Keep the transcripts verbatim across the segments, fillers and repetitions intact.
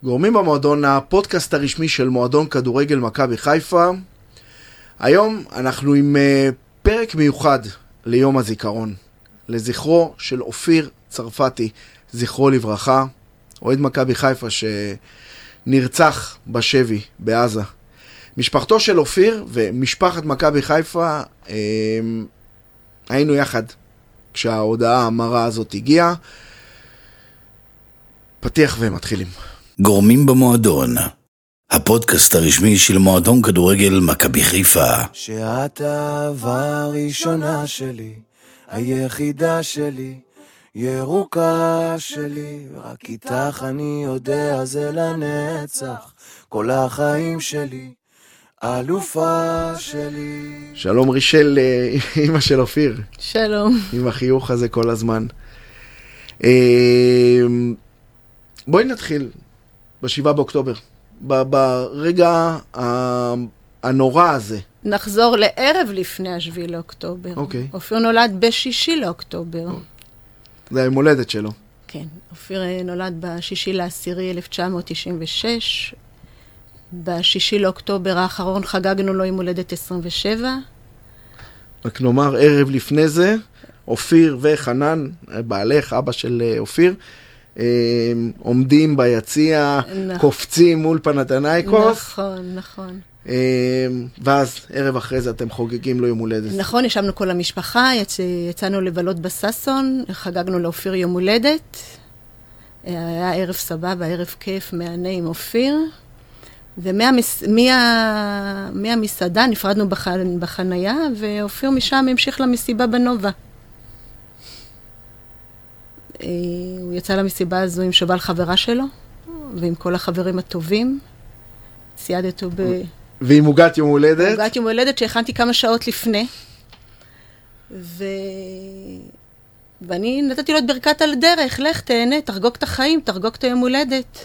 גורמים במועדון, הפודקאסט הרשמי של מועדון כדורגל מכבי חיפה. היום אנחנו עם uh, פרק מיוחד ליום הזיכרון, לזכרו של אופיר צרפתי, זכרו לברכה, אוהד מכבי חיפה שנרצח בשבי בעזה. משפחתו של אופיר ומשפחת מכבי חיפה, אה, היינו יחד כשההודעה המרה הזאת הגיעה. פתיח ומתחילים. גורמים במועדון, הפודקאסט הרשמי של מועדון כדורגל מכבי חיפה. שאת האהבה הראשונה שלי, היחידה שלי, ירוקה שלי, רק איתך אני יודע זה לנצח, כל החיים שלי, אלופה שלי. שלום רישל, אמא של אופיר. שלום. עם החיוך הזה כל הזמן. בואי נתחיל בשבעה באוקטובר, ברגע הנורא הזה. נחזור לערב לפני השביעי לאוקטובר. אוקיי. אופיר נולד בשישי לאוקטובר. זה היום הולדת שלו. כן, אופיר נולד בשישי לעשירי אלף תשע מאות תשעים ושש. בשישי לאוקטובר האחרון חגגנו לו עם הולדת עשרים ושבע. רק נאמר, ערב לפני זה, אופיר וחנן, בעלך, אבא של אופיר, עומדים ביציע, נכון. קופצים מול פנתנייקוס. נכון, נכון. ואז ערב אחרי זה אתם חוגגים לו יום הולדת. נכון, ישבנו כל המשפחה, יצ... יצאנו לבלות בססון, חגגנו לאופיר יום הולדת. היה ערב סבבה, ערב כיף, מענה עם אופיר. ומהמסעדה מה... נפרדנו בח... בחנייה, ואופיר משם המשיך למסיבה בנובה. הוא יצא למסיבה הזו עם שובל חברה שלו, ועם כל החברים הטובים. ציידתו ב... ועם מוגת יום הולדת? מוגת יום הולדת שהכנתי כמה שעות לפני. ו... ואני נתתי לו את ברכת על דרך, לך תהנה, תרגוק את החיים, תרגוק את היום הולדת.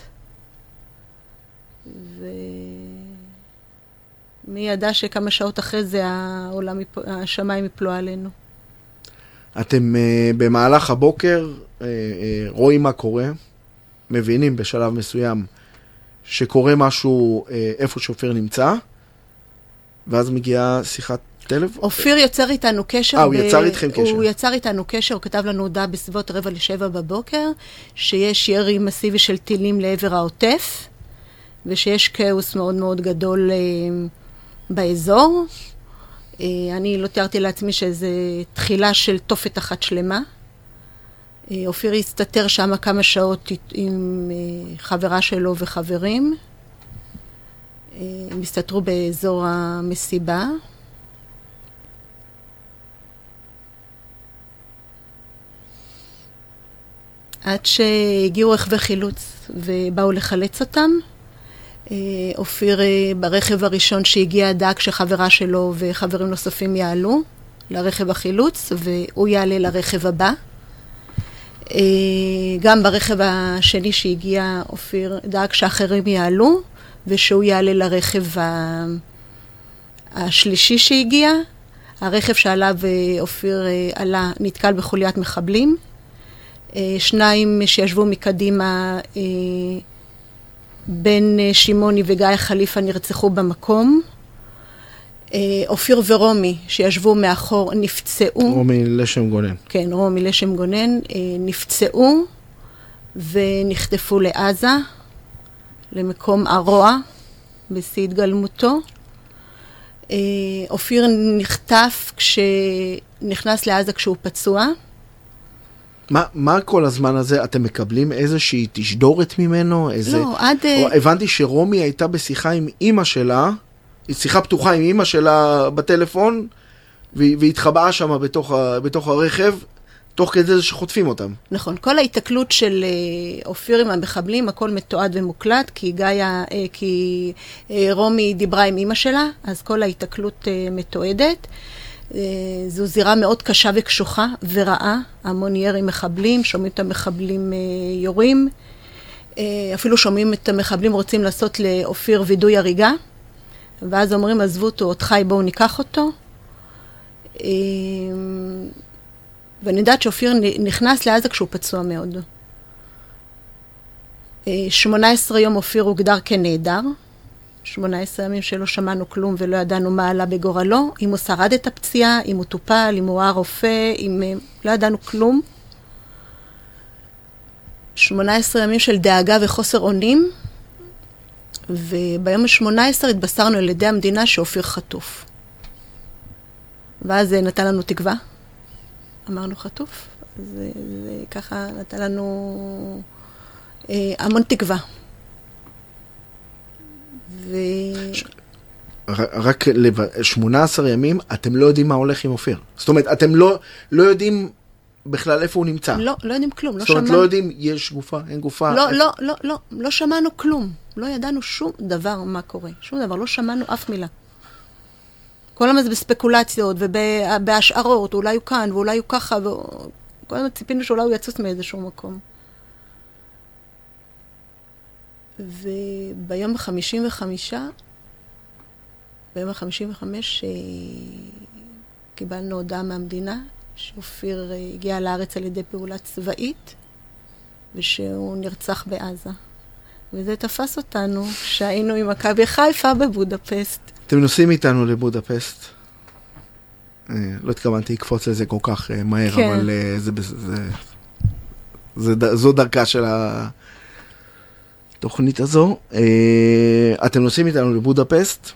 ומי ידע שכמה שעות אחרי זה העולם, השמיים יפלו עלינו. אתם uh, במהלך הבוקר uh, uh, רואים מה קורה, מבינים בשלב מסוים שקורה משהו uh, איפה שאופיר נמצא, ואז מגיעה שיחת טלפון. אופיר יצר איתנו קשר. אה, הוא יצר איתכם קשר. הוא יצר איתנו קשר, הוא כתב לנו הודעה בסביבות רבע לשבע בבוקר, שיש ירי מסיבי של טילים לעבר העוטף, ושיש כאוס מאוד מאוד גדול uh, באזור. אני לא תיארתי לעצמי שזה תחילה של תופת אחת שלמה. אופיר הסתתר שם כמה שעות עם חברה שלו וחברים. הם הסתתרו באזור המסיבה. עד שהגיעו רכבי חילוץ ובאו לחלץ אותם. אופיר ברכב הראשון שהגיע דאג שחברה שלו וחברים נוספים יעלו לרכב החילוץ, והוא יעלה לרכב הבא. גם ברכב השני שהגיע אופיר דאג שאחרים יעלו, ושהוא יעלה לרכב השלישי שהגיע. הרכב שעליו אופיר עלה נתקל בחוליית מחבלים. שניים שישבו מקדימה, בן שימוני וגיא חליפה, נרצחו במקום. אופיר ורומי שישבו מאחור נפצעו. רומי לשם גונן. כן, רומי לשם גונן, נפצעו ונחטפו לעזה, למקום הרוע, בשיא התגלמותו. אופיר נחטף כשנכנס לעזה כשהוא פצוע. מה, מה כל הזמן הזה? אתם מקבלים איזושהי תשדורת ממנו? איזה... לא, עד... או, הבנתי שרומי הייתה בשיחה עם אמא שלה, שיחה פתוחה עם אמא שלה בטלפון, והתחבאה שם בתוך, בתוך הרכב, תוך כדי זה שחוטפים אותם. נכון, כל ההתקלות של אופיר עם המחבלים, הכל מתועד ומוקלט, כי גאיה, כי רומי דיברה עם אמא שלה, אז כל ההתקלות מתועדת. זו זירה מאוד קשה וקשוחה ורעה, המון ירי מחבלים, שומעים את המחבלים יורים, אפילו שומעים את המחבלים רוצים לעשות לאופיר וידוי הריגה, ואז אומרים עזבו אותו, עוד חי, בואו ניקח אותו. ואני יודעת שאופיר נכנס לעזה כשהוא פצוע מאוד. שמונה עשרה יום אופיר הוגדר כנהדר. שמונה עשרה ימים שלא שמענו כלום ולא ידענו מה עלה בגורלו. אם הוא שרד את הפציעה, אם הוא טופל, אם הוא היה רופא, אם לא ידענו כלום. שמונה עשרה ימים של דאגה וחוסר אונים. וביום ה-שמונה עשרה התבשרנו על ידי המדינה שאופיר חטוף. ואז זה נתן לנו תקווה. אמרנו חטוף. זה, זה ככה נתן לנו אה, המון תקווה. ו... ש... רק שמונה עשרה ימים, אתם לא יודעים מה הולך עם אופיר. זאת אומרת, אתם לא, לא יודעים בכלל איפה הוא נמצא. לא, לא יודעים כלום. לא זאת אומרת, שמענו... לא יודעים, יש גופה, אין גופה. לא, איפה... לא, לא, לא, לא שמענו כלום. לא ידענו שום דבר מה קורה. שום דבר, לא שמענו אף מילה. כל הזמן זה בספקולציות ובהשערות, אולי הוא כאן ואולי הוא ככה, וכל הזמן ציפינו שאולי הוא יצוץ מאיזשהו מקום. וביום ה-חמישים וחמישה, ביום ה-חמישים וחמש, קיבלנו הודעה מהמדינה, שאופיר הגיע לארץ על ידי פעולה צבאית, ושהוא נרצח בעזה. וזה תפס אותנו שהיינו עם מכבי חיפה בבודפסט. אתם נוסעים איתנו לבודפסט. לא התכוונתי לקפוץ לזה כל כך מהר, כן. אבל זה, זה, זה, זה, זו דרכה של התוכנית הזו. אתם נוסעים איתנו לבודפסט.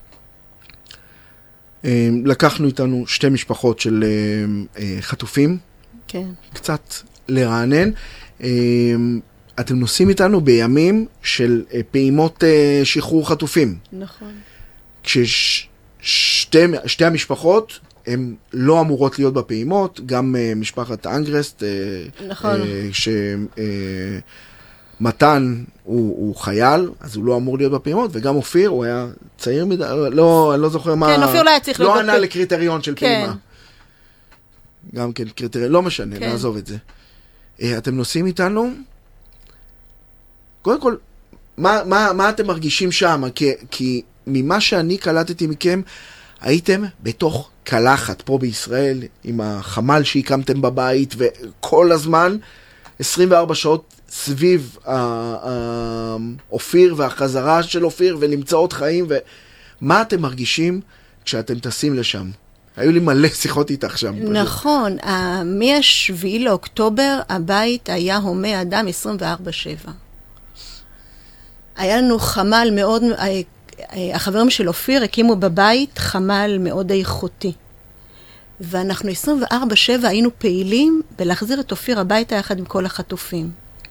לקחנו איתנו שתי משפחות של חטופים. כן. קצת לרענן. אתם נוסעים איתנו בימים של פעימות שחרור חטופים. נכון. כששתי המשפחות הן לא אמורות להיות בפעימות, גם משפחת אנגרסט, נכון. שמתן הוא, הוא חייל, אז הוא לא אמור להיות בפעימות, וגם אופיר, הוא היה צעיר מדי, לא, אני לא זוכר מה, כן, אופיר לא היה צריך לא להיות ענה בפ... לקריטריון של כן. פעימה. גם כן, קריטריון, לא משנה, כן. נעזוב את זה. אתם נוסעים איתנו, קודם כל, מה, מה, מה אתם מרגישים שם? כי, כי ממה שאני קלטתי מכם, הייתם בתוך קלחת פה בישראל, עם החמ"ל שהקמתם בבית, וכל הזמן, עשרים וארבע שעות סביב אופיר והחזרה של אופיר, ולמצוא עוד חיים, ומה אתם מרגישים כשאתם טסים לשם? היו לי מלא שיחות איתך שם. נכון, מ-השביעי לאוקטובר, הבית היה הומה אדם עשרים וארבע שבע. היה לנו חמ"ל מאוד, החברים של אופיר הקימו בבית חמ"ל מאוד איכותי. ואנחנו עשרים וארבע שבע היינו פעילים בלהחזיר את אופיר הביתה יחד עם כל החטופים.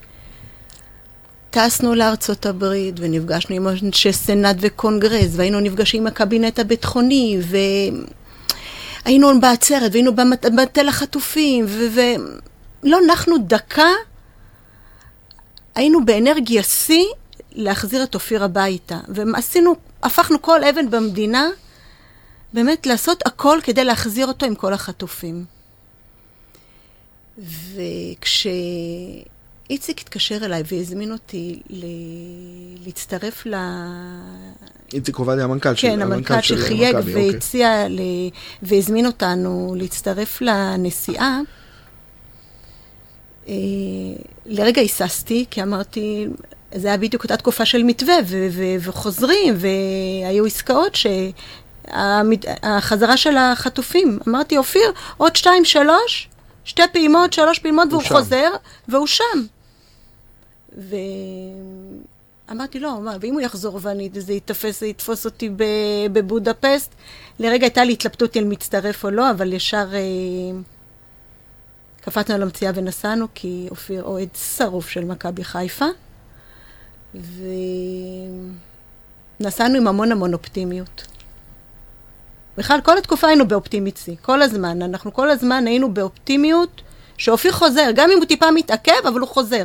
טסנו לארצות הברית ונפגשנו עם אנשי סנאט וקונגרס, והיינו נפגשים עם הקבינט הביטחוני, והיינו בעצרת, והיינו במטה החטופים, ולא נחנו דקה, היינו באנרגיה C, להחזיר את אופיר הביתה. ועשינו, הפכנו כל אבן במדינה, באמת לעשות הכל כדי להחזיר אותו עם כל החטופים. וכשאיציק התקשר אליי והזמין אותי ל... להצטרף ל... איציק עובדיה, המנכ"ל של... כן, המנכ"ל שחייג והציע ל... והזמין אותנו להצטרף לנסיעה, לרגע היססתי, כי אמרתי... זה היה בדיוק אותה תקופה של מתווה, ו- ו- וחוזרים, והיו עסקאות שהחזרה של החטופים, אמרתי, אופיר, עוד שתיים, שלוש, שתי פעימות, שלוש פעימות, והוא שם. חוזר, והוא שם. ואמרתי, לא, מה, ואם הוא יחזור ואני, זה יתפס, זה יתפוס אותי בבודפסט, לרגע הייתה לי התלבטות אם מצטרף או לא, אבל ישר קפצנו על המציאה ונסענו, כי אופיר אוהד שרוף של מכבי חיפה, ונסענו עם המון המון אופטימיות. בכלל, כל התקופה היינו באופטימית סי, כל הזמן. אנחנו כל הזמן היינו באופטימיות שאופיר חוזר, גם אם הוא טיפה מתעכב, אבל הוא חוזר.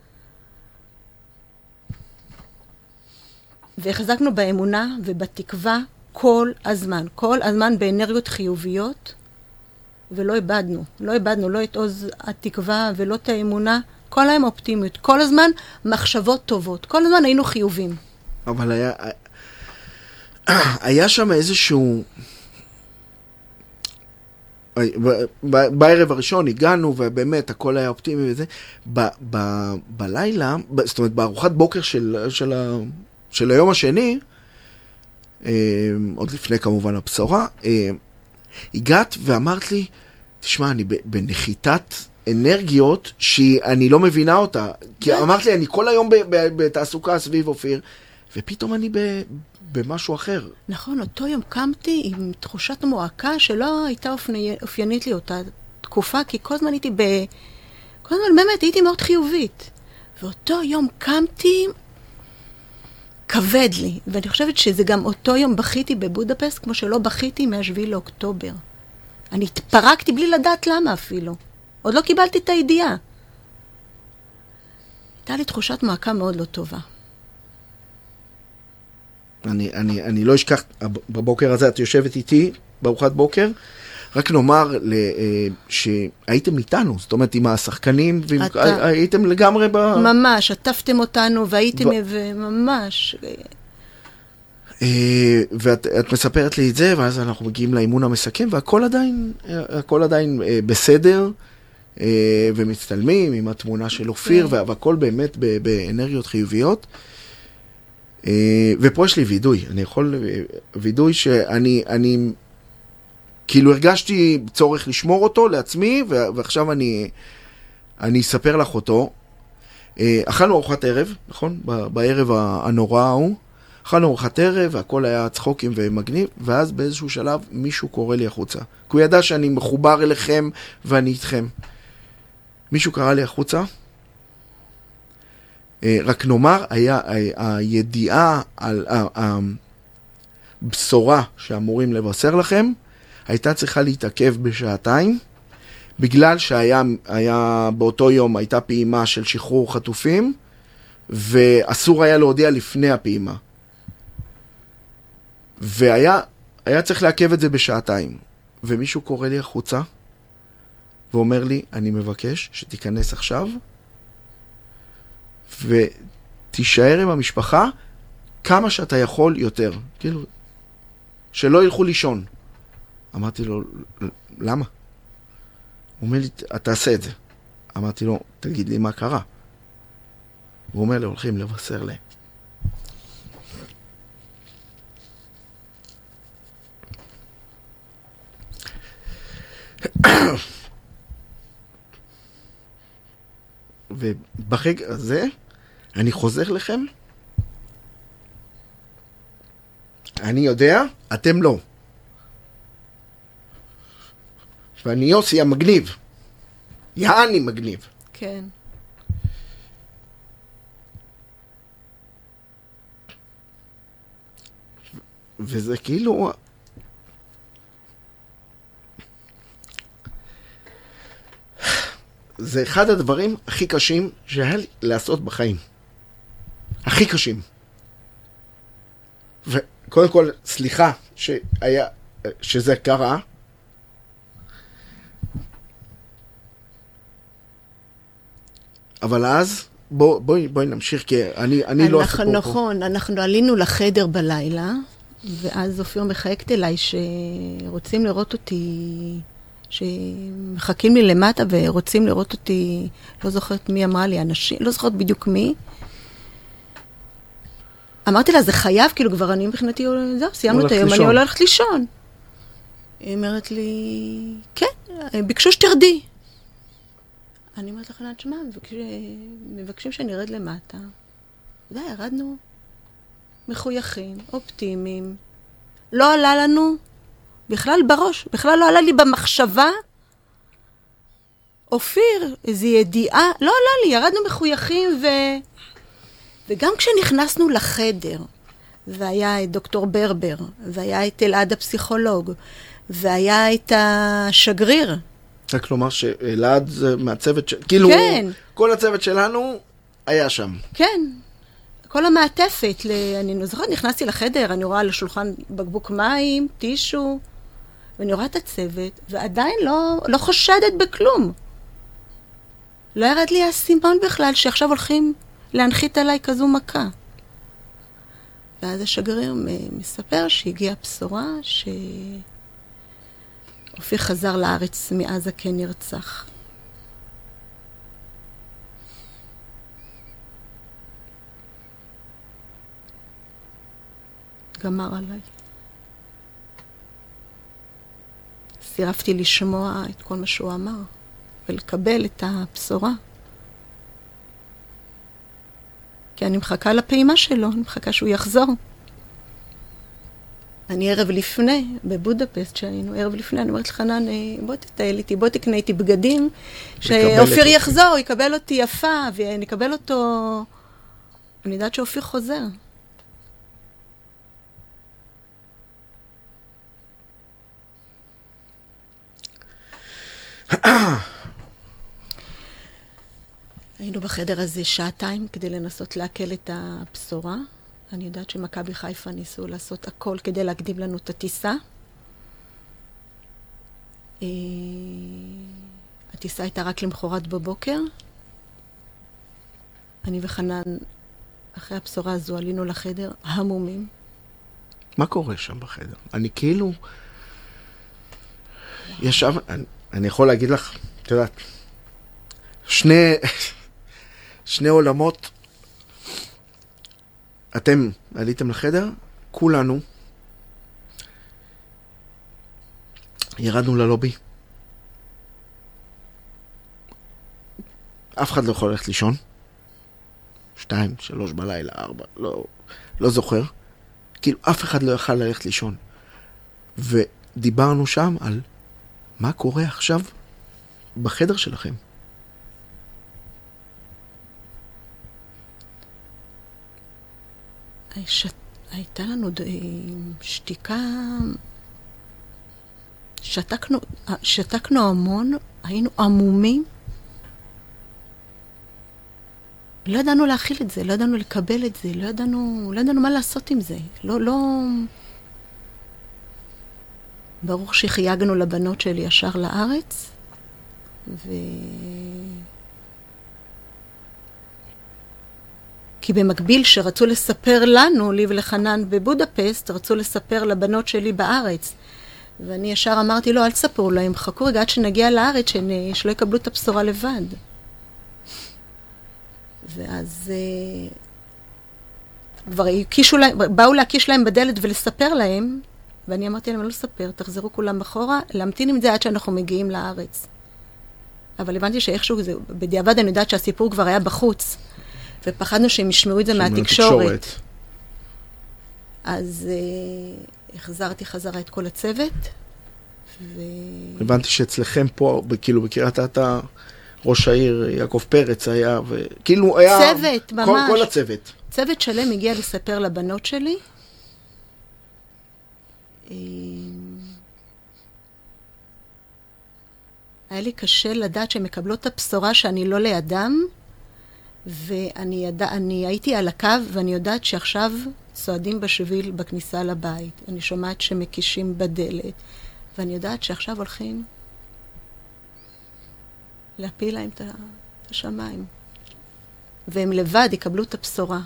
והחזקנו באמונה ובתקווה כל הזמן, כל הזמן באנרגיות חיוביות, ולא איבדנו. לא איבדנו, לא את עוז התקווה ולא את האמונה, כל היום אופטימיות, כל הזמן מחשבות טובות, כל הזמן היינו חיובים. אבל היה, היה שם איזשהו, בערב הראשון הגענו, ובאמת הכל היה אופטימי וזה. ב, ב, בלילה, ב, זאת אומרת, בארוחת בוקר של, של, ה, של היום השני, אה, עוד לפני כמובן הבשורה, אה, הגעת ואמרת לי, תשמע, אני בנחיתת אנרגיות שאני לא מבינה אותה. כי אמרת לי, אני כל היום בתעסוקה סביב אופיר, ופתאום אני במשהו אחר. נכון, אותו יום קמתי עם תחושת מועקה שלא הייתה אופיינית לי אותה תקופה, כי כל הזמן הייתי ב... כל הזמן באמת הייתי מאוד חיובית. ואותו יום קמתי כבד לי, ואני חושבת שזה גם אותו יום בכיתי בבודפסט, כמו שלא בכיתי מהשביעי לאוקטובר. אני התפרקתי בלי לדעת למה אפילו. עוד לא קיבלתי את הידיעה. הייתה לי תחושת מעקה מאוד לא טובה. אני, אני, אני לא אשכח, בבוקר הזה את יושבת איתי, בארוחת בוקר, רק נאמר שהייתם איתנו, זאת אומרת, עם השחקנים, הייתם לגמרי ב... ממש, עטפתם אותנו, והייתם ממש... ואת את מספרת לי את זה, ואז אנחנו מגיעים לאימון המסכם, והכל עדיין, הכל עדיין בסדר, ומצטלמים עם התמונה של אופיר, והכל באמת באנרגיות חיוביות. ופה יש לי וידוי, אני יכול, וידוי שאני, אני, כאילו הרגשתי צורך לשמור אותו לעצמי, ועכשיו אני, אני אספר לך אותו. אכלנו ארוחת ערב, נכון? בערב הנורא ההוא. אכלנו ארוחת ערב, והכל היה צחוקים ומגניב, ואז באיזשהו שלב מישהו קורא לי החוצה. כי הוא ידע שאני מחובר אליכם ואני איתכם. מישהו קרא לי החוצה. רק נאמר, היה הידיעה על הבשורה שאמורים לבשר לכם, הייתה צריכה להתעכב בשעתיים, בגלל שהיה היה, באותו יום הייתה פעימה של שחרור חטופים, ואסור היה להודיע לפני הפעימה. והיה היה צריך לעכב את זה בשעתיים. ומישהו קורא לי החוצה, ואומר לי, אני מבקש שתיכנס עכשיו, ותישאר עם המשפחה כמה שאתה יכול יותר. כאילו, שלא ילכו לישון. אמרתי לו, למה? הוא אומר לי, אתה תעשה את זה. אמרתי לו, תגיד לי מה קרה. הוא אומר לי, הולכים לבשר להם. וברגע הזה אני חוזר לכם, אני יודע, אתם לא, ואני יוסי המגניב, יעני מגניב. כן. וזה כאילו זה אחד הדברים הכי קשים שהיה לי לעשות בחיים. הכי קשים. וקודם כל, סליחה שהיה, שזה קרה. אבל אז, בוא, בואי, בואי נמשיך, כי אני, אני לא אספור פה. נכון, אנחנו עלינו לחדר בלילה, ואז אופיר מחייגת אליי שרוצים לראות אותי... שמחכים לי למטה ורוצים לראות אותי, לא זוכרת מי אמרה לי, אנשים, לא זוכרת בדיוק מי. אמרתי לה, זה חייב, כאילו כבר אני מבחינתי, זהו, סיימנו את היום, אני הולכת לישון. היא אומרת לי, כן, ביקשו שתרדי. אני אומרת לך, נעד שמה, מבקשים שאני ארד למטה. די, ירדנו מחויכים, אופטימיים. לא עלה לנו בכלל בראש, בכלל לא עלה לי במחשבה, אופיר, איזו ידיעה, לא עלה לי, ירדנו מחויכים, ו... וגם כשנכנסנו לחדר, והיה את דוקטור ברבר, והיה את אלעד הפסיכולוג, והיה את השגריר. רק כלומר שאלעד זה מהצוות, ש... כאילו, כן. כל הצוות שלנו היה שם. כן. כל המעטפת, ל... אני זוכרת, נכנסתי לחדר, אני רואה על השולחן בקבוק מים, טישו, ואני רואה את הצוות, ועדיין לא, לא חושדת בכלום. לא ירד לי הסימון בכלל, שעכשיו הולכים להנחית עליי כזו מכה. ואז השגריר מספר שהגיעה בשורה, ש... אופיר חזר לארץ מעזה כנרצח. גמר עליי. סירבתי לשמוע את כל מה שהוא אמר, ולקבל את הבשורה. כי אני מחכה לפעימה שלו, אני מחכה שהוא יחזור. אני ערב לפני, בבודפסט שהיינו, ערב לפני, אני אומרת לחנן, בוא תטייל איתי, בוא תקנה איתי בגדים, שאופיר יחזור, יקבל אותי יפה, ונקבל אותו... אני יודעת שאופיר חוזר. היינו בחדר הזה שעתיים כדי לנסות להקל את הבשורה. אני יודעת שמכבי חיפה ניסו לעשות הכל כדי להקדים לנו את הטיסה. הטיסה הייתה רק למחרת בבוקר. אני וחנן, אחרי הבשורה הזו, עלינו לחדר המומים. מה קורה שם בחדר? אני כאילו... ישב... אני, אני יכול להגיד לך, את יודעת, שני... שני עולמות, אתם עליתם לחדר, כולנו ירדנו ללובי. אף אחד לא יכול ללכת לישון. שתיים, שלוש בלילה, ארבע, לא, לא זוכר. כאילו אף אחד לא יכל ללכת לישון. ודיברנו שם על מה קורה עכשיו בחדר שלכם. ש... הייתה לנו ד... שתיקה, שתקנו, שתקנו המון, היינו עמומים, לא ידענו להכיל את זה, לא ידענו לקבל את זה, לא ידענו, לא ידענו מה לעשות עם זה, לא, לא... ברור שחייגנו לבנות שלי ישר לארץ, ו... כי במקביל שרצו לספר לנו, לי ולחנן בבודפסט, רצו לספר לבנות שלי בארץ. ואני ישר אמרתי, לא, אל תספרו להם, חכו רגע עד שנגיע לארץ, שלא יקבלו את הבשורה לבד. ואז כבר הקישו להם, באו להקיש להם בדלת ולספר להם, ואני אמרתי להם, לא לספר, תחזרו כולם אחורה, להמתין עם זה עד שאנחנו מגיעים לארץ. אבל הבנתי שאיכשהו, זה, בדיעבד אני יודעת שהסיפור כבר היה בחוץ, ופחדנו שהם ישמעו את זה מהתקשורת. אז uh, החזרתי חזרה את כל הצוות. ו... הבנתי שאצלכם פה, כאילו בקריית אתא, ראש העיר יעקב פרץ היה, וכאילו היה... צוות, ממש. כל, כל הצוות. צוות שלם הגיע לספר לבנות שלי. היה לי קשה לדעת שהם מקבלו את הבשורה שאני לא לידם, ואני ידע, אני הייתי על הקו, ואני יודעת שעכשיו צועדים בשביל בכניסה לבית. אני שומעת שמקישים בדלת, ואני יודעת שעכשיו הולכים להפיל להם את השמיים. והם לבד יקבלו את הבשורה.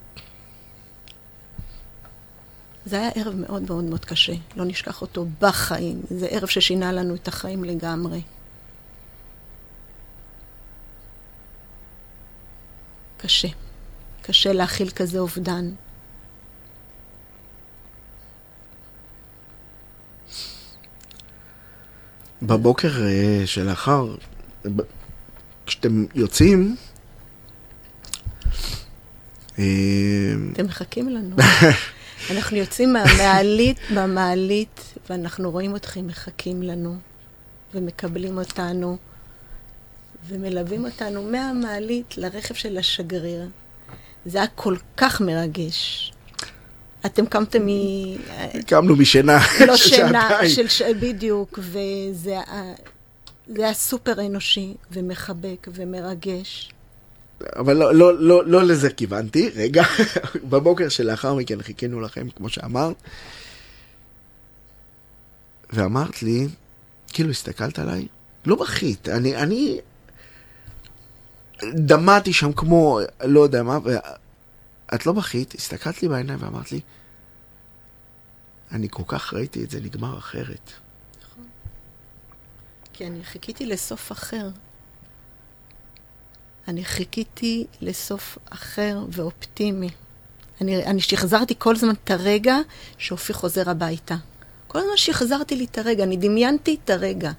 זה היה ערב מאוד מאוד מאוד קשה. לא נשכח אותו בחיים. זה ערב ששינה לנו את החיים לגמרי. קשה. קשה להכיל כזה אובדן. בבוקר שלאחר, כשאתם יוצאים, אתם מחכים לנו. אנחנו יוצאים מהמעלית, מהמעלית, ואנחנו רואים אתכם מחכים לנו, ומקבלים אותנו, ומלווים אותנו מהמעלית לרכב של השגריר. זה היה כל כך מרגש. אתם קמתם מ... קמנו משינה. לא שינה, של ש... בדיוק, וזה היה סופר אנושי, ומחבק, ומרגש. אבל לא, לא, לא, לא לזה כיוונתי. רגע, בבוקר שלאחר מכן חיכינו לכם, כמו שאמרת, ואמרת לי, כאילו הסתכלת עליי, לא בכית, אני, אני דמעתי שם כמו, לא יודע מה, ואת לא בכית, הסתכלת לי בעיניים ואמרת לי, אני כל כך ראיתי את זה נגמר אחרת. נכון. כי אני חיכיתי לסוף אחר. אני חיכיתי לסוף אחר ואופטימי. אני, אני שחזרתי כל זמן את הרגע שאופיר חוזר הביתה. כל הזמן שחזרתי לי את הרגע, אני דמיינתי את הרגע.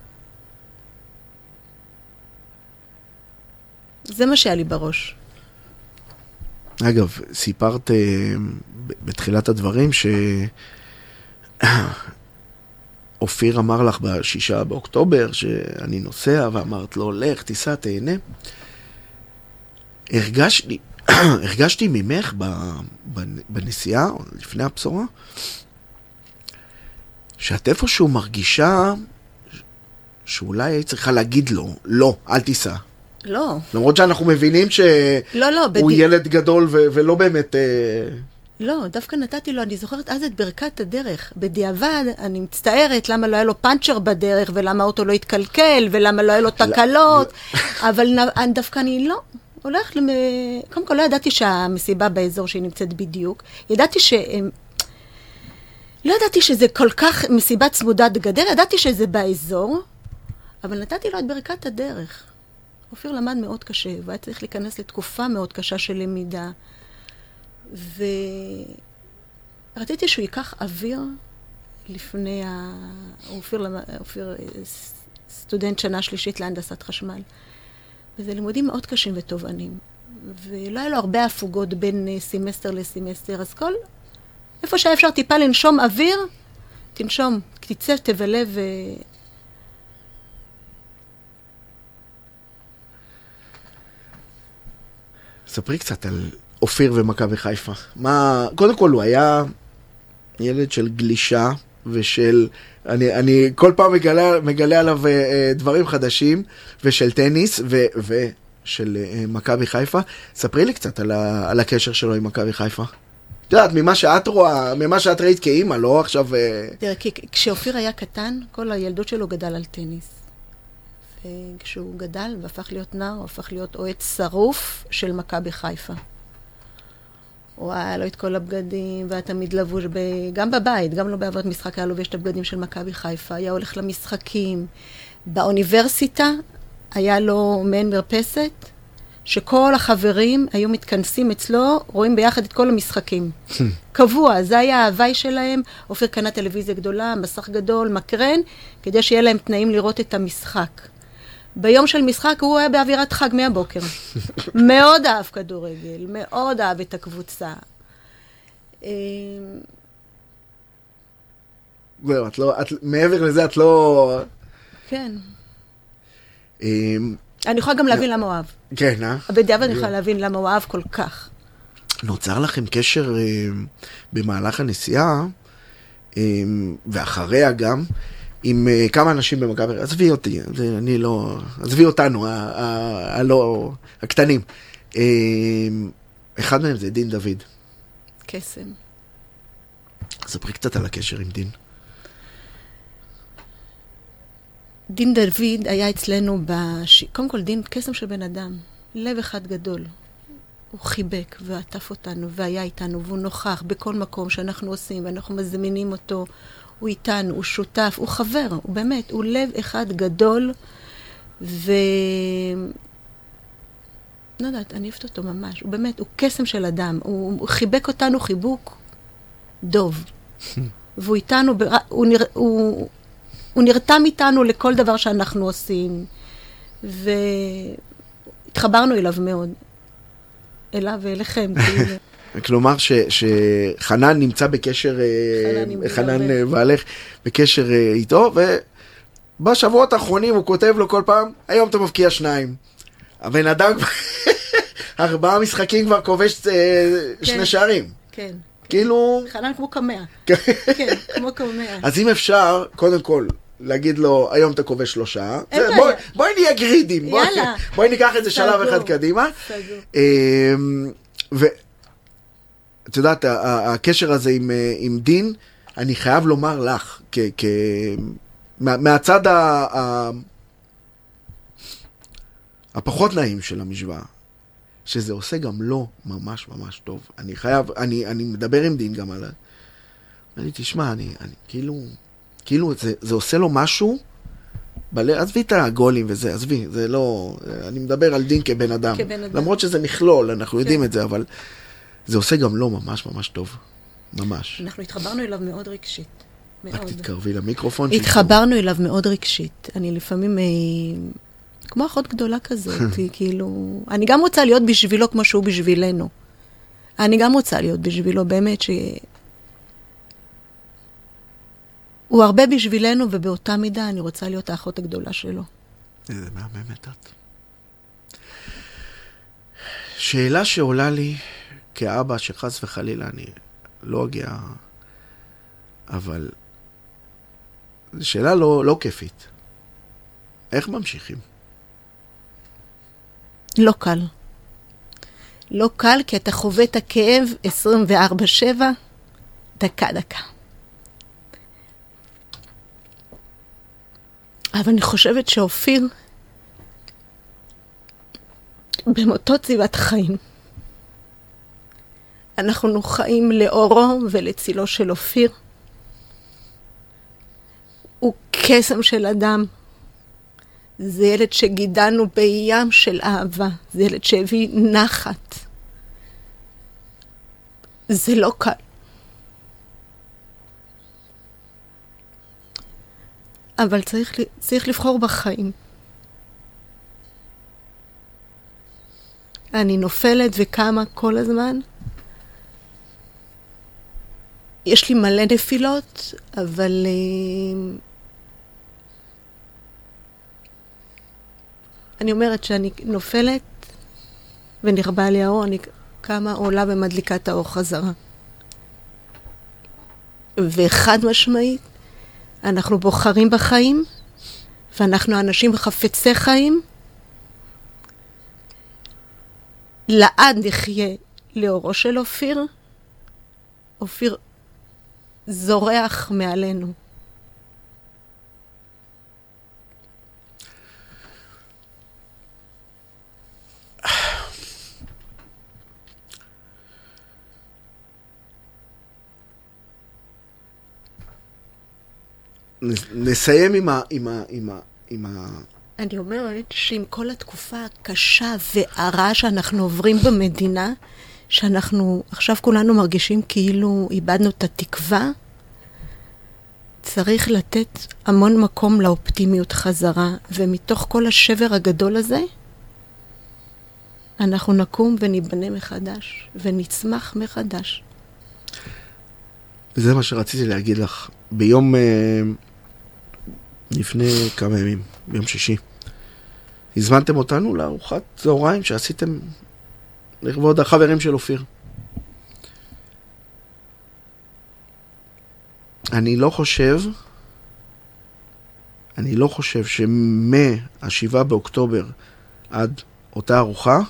זה מה שהיה לי בראש. אגב, סיפרת uh, בתחילת הדברים שאופיר אמר לך בשישה באוקטובר שאני נוסע, ואמרת לו, לך, תיסע, תהנה. הרגשתי, הרגשתי ממך בנסיעה, לפני הבשורה, שאת איפשהו מרגישה שאולי היא צריכה להגיד לו, לא, אל תיסע. לא. למרות שאנחנו מבינים שהוא לא, לא, בדי... ילד גדול ו- ולא באמת... לא, דווקא נתתי לו, אני זוכרת אז את ברכת הדרך. בדיעבד, אני מצטערת למה לא היה לו פאנצ'ר בדרך, ולמה האוטו לא התקלקל, ולמה לא היה לו תקלות, אבל נ... דווקא אני לא. הולך למ... קודם כל לא ידעתי שהמסיבה באזור שהיא נמצאת בדיוק. ידעתי ש... לא ידעתי שזה כל כך מסיבה צמודת גדר, ידעתי שזה באזור, אבל נתתי לו את ברכת הדרך. אופיר למד מאוד קשה, והיה צריך להיכנס לתקופה מאוד קשה של למידה. ורציתי שהוא ייקח אוויר לפני ה... אופיר, אופיר סטודנט שנה שלישית להנדסת חשמל. וזה לימודים מאוד קשים ותובענים. ולא היה לו הרבה הפוגות בין סמסטר לסמסטר, אז כל... איפה שהיה אפשר טיפה לנשום אוויר, תנשום, תצא, תבלה ו... ספרי קצת על אופיר ומכבי חיפה. מה, קודם כל הוא היה ילד של גלישה ושל, אני, אני כל פעם מגלה, מגלה עליו uh, דברים חדשים, ושל טניס ו, ושל uh, מכבי חיפה. ספרי לי קצת על, ה, על הקשר שלו עם מכבי חיפה. את יודעת, ממה שאת רואה, ממה שאת ראית כאימא, לא עכשיו... תראה, כי כשאופיר היה קטן, כל הילדות שלו גדל על טניס. וכשהוא גדל והפך להיות נער, הוא הפך להיות אוהד שרוף של מכבי חיפה. הוא היה לו את כל הבגדים, והיה תמיד לבוש, ב... גם בבית, גם לא בעבוד משחק, היה לובש את הבגדים של מכבי חיפה, היה הולך למשחקים. באוניברסיטה היה לו מעין מרפסת, שכל החברים היו מתכנסים אצלו, רואים ביחד את כל המשחקים. קבוע, זה היה ההווי שלהם. אופיר קנה טלוויזיה גדולה, מסך גדול, מקרן, כדי שיהיה להם תנאים לראות את המשחק. ביום של משחק הוא היה באווירת חג מהבוקר. מאוד אהב כדורגל, מאוד אהב את הקבוצה. זהו, את לא, את, מעבר לזה את לא... כן. אני יכולה גם להבין למה הוא אהב. כן, אה? בדיעבד אני יכולה להבין למה הוא אהב כל כך. נוצר לכם קשר במהלך הנסיעה, ואחריה גם, עם כמה אנשים במכבי, עזבי אותי, אני לא, עזבי אותנו, הלא, הקטנים. אחד מהם זה דין דוד. קסם. ספרי קצת על הקשר עם דין. דין דוד היה אצלנו, בש... קודם כל דין קסם של בן אדם, לב אחד גדול. הוא חיבק ועטף אותנו והיה איתנו, והוא נוכח בכל מקום שאנחנו עושים ואנחנו מזמינים אותו. הוא איתנו, הוא שותף, הוא חבר, הוא באמת, הוא לב אחד גדול, ו... לא יודעת, אני אוהבת אותו ממש. הוא באמת, הוא קסם של אדם. הוא, הוא חיבק אותנו חיבוק דוב. והוא איתנו, בר... הוא, נר... הוא... הוא נרתם איתנו לכל דבר שאנחנו עושים. והתחברנו אליו מאוד. אליו ואליכם. כלומר ש, שחנן נמצא בקשר, חנן בעלך בקשר איתו, ובשבועות האחרונים הוא כותב לו כל פעם, היום אתה מבקיע שניים. הבן אדם, ארבעה משחקים כבר כובש שני שערים. כן. כאילו... חנן כמו קמע. כן, כמו קמע. אז אם אפשר, קודם כל, להגיד לו, היום אתה כובש שלושה. בואי נהיה גרידים. יאללה. בואי ניקח את זה שלב אחד קדימה. ו... את יודעת, הקשר הזה עם, עם דין, אני חייב לומר לך, כ, כ, מה, מהצד ה, ה, הפחות נעים של המשוואה, שזה עושה גם לא ממש ממש טוב. אני חייב, אני, אני מדבר עם דין גם על... אני, תשמע, אני, אני כאילו, כאילו זה, זה עושה לו משהו בלב, עזבי את הגולים וזה, עזבי, זה לא, אני מדבר על דין כבן אדם. כבן אדם. למרות שזה מכלול, אנחנו כן. יודעים את זה, אבל זה עושה גם לא ממש ממש טוב. ממש. אנחנו התחברנו אליו מאוד רגשית. רק מאוד. תתקרבי למיקרופון. התחברנו אליו מאוד רגשית. אני לפעמים, אה, כמו אחות גדולה כזאת, היא כאילו, אני גם רוצה להיות בשבילו כמו שהוא בשבילנו. אני גם רוצה להיות בשבילו, באמת ש... הוא הרבה בשבילנו, ובאותה מידה אני רוצה להיות האחות הגדולה שלו. איזה מהממת את. שאלה שעולה לי כאבא שחס וחלילה אני לא אגיע, אבל זו שאלה לא, לא כיפית. איך ממשיכים? לא קל. לא קל כי אתה חווה את הכאב עשרים וארבע שבע, דקה דקה. אבל אני חושבת שאופיר במותו ציוות חיים. אנחנו חיים לאורו ולצילו של אופיר. הוא קסם של אדם. זה ילד שגידלנו בים של אהבה. זה ילד שהביא נחת. זה לא קל. אבל צריך, צריך לבחור בחיים. אני נופלת וקמה כל הזמן. יש לי מלא נפילות, אבל אני אומרת שאני נופלת ונרבה לי האור, אני קמה עולה ומדליקה את האור חזרה. וחד משמעית, אנחנו בוחרים בחיים, ואנחנו אנשים חפצי חיים. לעד נחיה לאורו של אופיר. אופיר זורח מעלינו. נסיים עם ה... עם ה... עם ה... עם ה... אני אומרת שעם כל התקופה הקשה והרעה שאנחנו עוברים במדינה, שאנחנו עכשיו כולנו מרגישים כאילו איבדנו את התקווה, צריך לתת המון מקום לאופטימיות חזרה, ומתוך כל השבר הגדול הזה, אנחנו נקום וניבנה מחדש, ונצמח מחדש. וזה מה שרציתי להגיד לך. ביום, לפני כמה ימים, ביום שישי, הזמנתם אותנו לארוחת צהריים שעשיתם לכבוד החברים של אופיר. אני לא חושב, אני לא חושב שמהשבעה באוקטובר עד אותה ארוחה,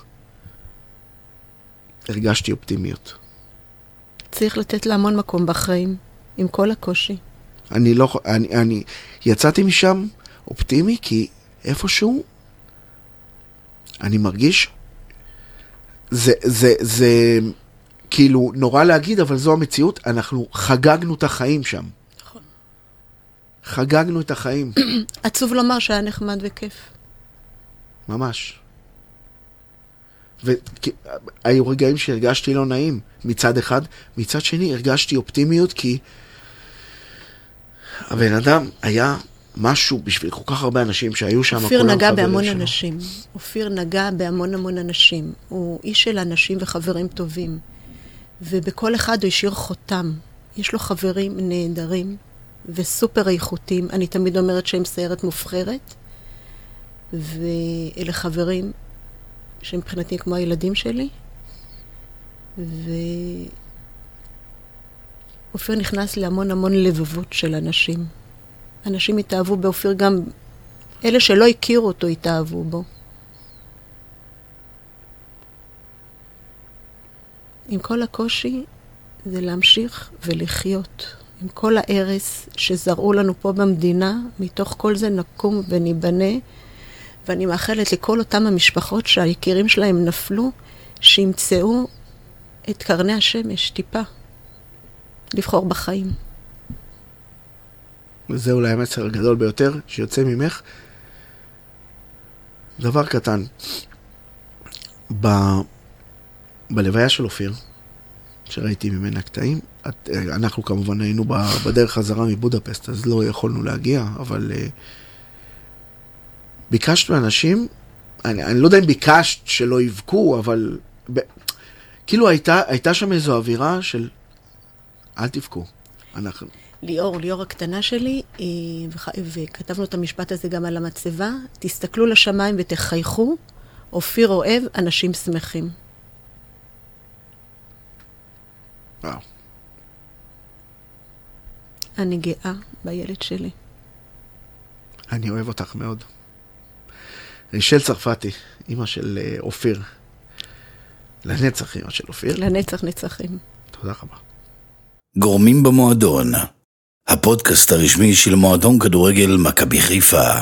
הרגשתי אופטימיות. צריך לתת לה המון מקום בחיים, עם כל הקושי. אני לא, אני, אני יצאתי משם אופטימי, כי איפשהו אני מרגיש, זה, זה, זה כאילו נורא להגיד, אבל זו המציאות, אנחנו חגגנו את החיים שם. נכון. חגגנו את החיים. עצוב לומר שהיה נחמד וכיף. ממש. והיו רגעים שהרגשתי לא נעים, מצד אחד, מצד שני הרגשתי אופטימיות, כי הבן אדם היה משהו בשביל כל כך הרבה אנשים שהיו שם. אופיר נגע בהמון אנשים. אופיר נגע בהמון המון אנשים. הוא איש של אנשים וחברים טובים. ובכל אחד הוא השאיר חותם. יש לו חברים נהדרים וסופר איכותיים. אני תמיד אומרת שהם סיירת מובחרת. ואלה חברים שמבחינתי כמו הילדים שלי. ואופיר נכנס להמון המון לבבות של אנשים. אנשים התאהבו באופיר, גם אלה שלא הכירו אותו התאהבו בו. עם כל הקושי זה להמשיך ולחיות. עם כל הארס שזרעו לנו פה במדינה, מתוך כל זה נקום וניבנה, ואני מאחלת לכל אותם המשפחות שהיקירים שלהם נפלו, שימצאו את קרני השמש טיפה, לבחור בחיים. וזה אולי המסר הגדול ביותר שיוצא ממך. דבר קטן. ב... בלוויה של אופיר, שראיתי ממנה קטעים, את, אנחנו כמובן היינו בדרך חזרה מבודפסט, אז לא יכולנו להגיע, אבל uh, ביקשת מאנשים, אני, אני לא יודע אם ביקשת שלא יבכו, אבל ב, כאילו הייתה, הייתה שם איזו אווירה של אל תבכו. אנחנו... ליאור, ליאור הקטנה שלי, וכתבנו את המשפט הזה גם על המצבה, תסתכלו לשמיים ותחייכו, אופיר אוהב, אנשים שמחים. וואו. אני גאה בילד שלי. אני אוהב אותך מאוד. רישל צרפתי, אמא של אופיר. לנצח אמא של אופיר. לנצח נצחים. תודה רבה. גורמים במועדון, הפודקאסט הרשמי של מועדון כדורגל מכבי חיפה.